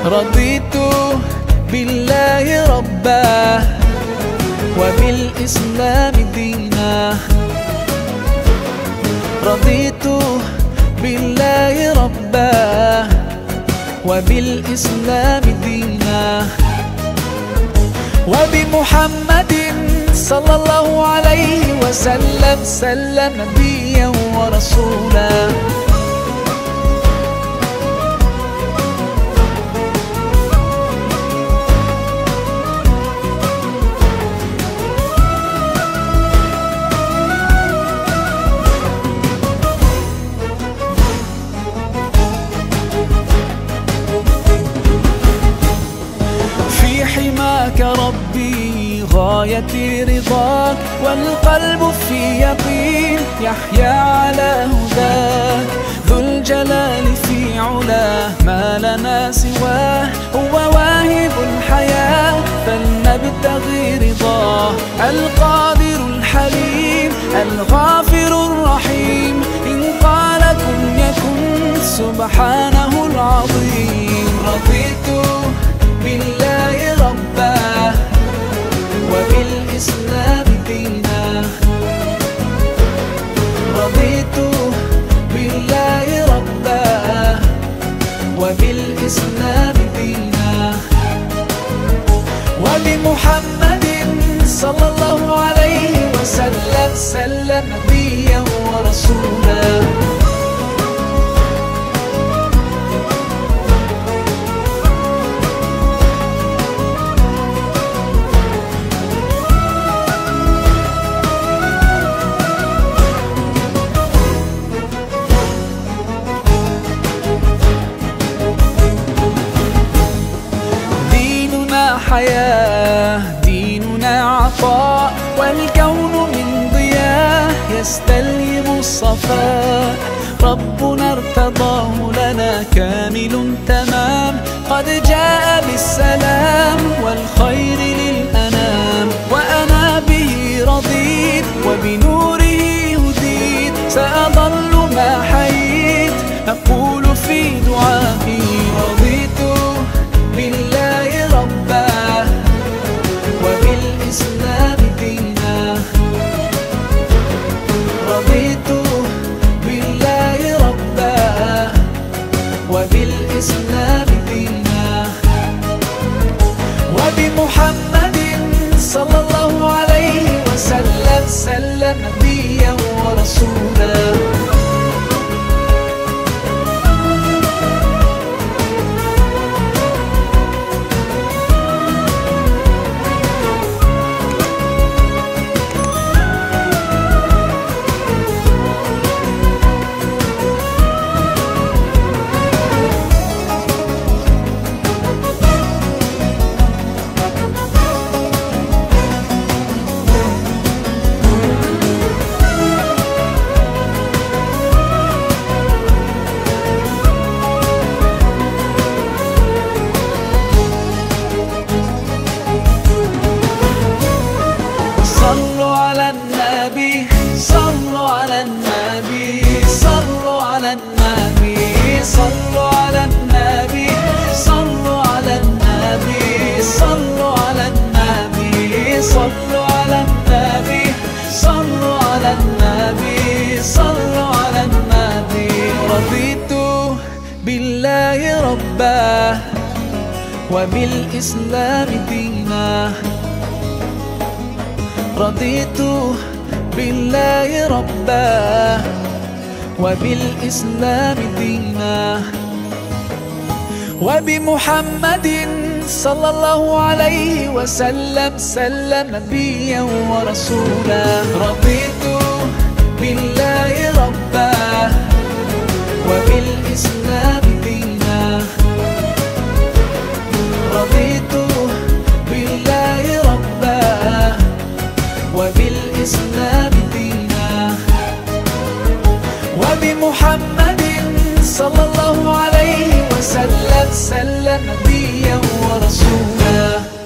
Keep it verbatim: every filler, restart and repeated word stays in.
رضيت بالله ربا وبالإسلام دينا. رضيت بالله ربا وبالإسلام دينا، وبمحمد صلى الله عليه وسلم سلم نبيا ورسولا. حماك ربي غاية رضاك، والقلب في يقين يحيا على هداك. ذو الجلال في علاه ما لنا سواه، هو واهب الحياة فلنبتغي رضاه. القادر الحليم الغافر الرحيم، إن قال كن يكن سبحانه العظيم. رضيت بالله ربا وبالإسلام دينا. رضيت بالله ربا وبالإسلام دينا، وبمحمد صلى الله عليه وسلم سلم نبيا ورسولا. حياة ديننا عطاء، والكون من ضياء يستلهم الصفاء. ربنا ارتضاه لنا كامل تمام، قد جاء بالسلام والخير للأنام. وأنا به رضيت وبنوره هديت، سأظل ما حييت أقول في دعائي. رضيت بالله ربا وبالإسلام دينا. رضيت بالله ربا وبالإسلام دينا، وبمحمد صلى الله عليه وسلم سلم نبيا ورسولا. صلوا على النبي صلوا على النبي صلوا على النبي صلوا على النبي صلوا على النبي صلوا على النبي صلوا على النبي صلوا على النبي صلوا على النبي. رضيت بالله ربا وبالإسلام دينا. رضيت بالله ربا وبالإسلام دينا، وبمحمد صلى الله عليه وسلم سلم نبيا ورسولا. رضيت بالله ربا وبالإسلام دينا. رضيت بالله ربا وبالإسلام دينا، وبمحمد صلى الله عليه وسلم سلم نبيا ورسولا.